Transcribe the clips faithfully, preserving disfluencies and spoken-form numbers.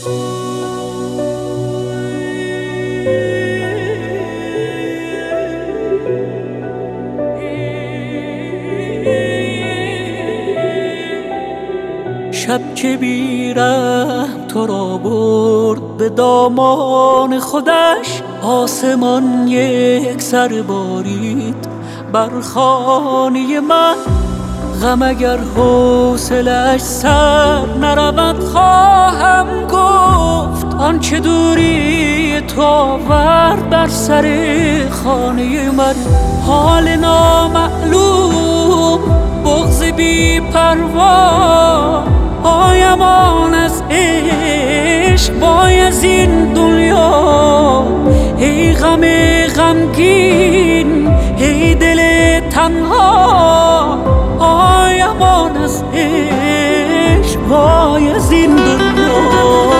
شب که بیرحم تو را برد به دامان خودش، آسمان یک سر بارید بر خانه من. غم اگر حوصله‌اش سر نرود خواهم گفت، آنچه دوری تو آورد بر سر خانه من. حال نامعلوم، بغض بی پروا، آیمان از عشق وای از این دنیا. ای غم غمگین، ای دل تنها، آیمان از عشق وای از این دنیا.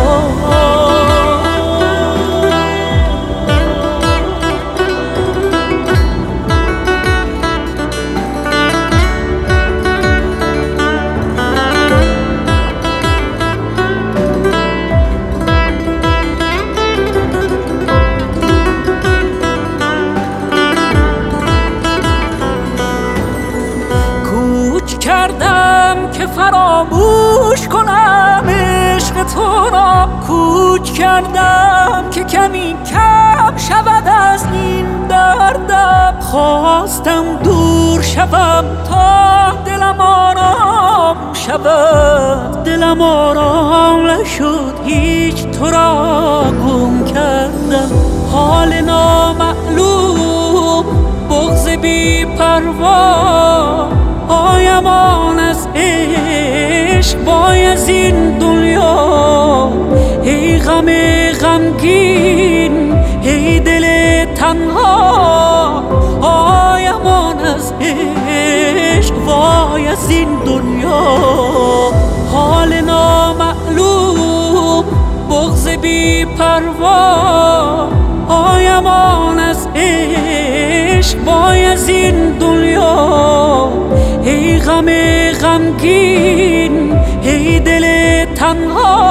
کردم که فراموش کنم عشق تو را، کوچ کردم که کمی کم شود از این دردم. خواستم دور شوم تا دلم آرام شود، دلم آرام نشد، هیچ تو را گم کردم. حال نامعلوم، بغض بی پروا، آیمان از عشق وای از این دنیا. ای غم غمگین، ای دل تنها، آیمان از عشق وای از این دنیا. حال نامعلوم، بغض بی پروا، آیمان از عشق وای از این دنیا. ای غم غمگین، ای دل تنها،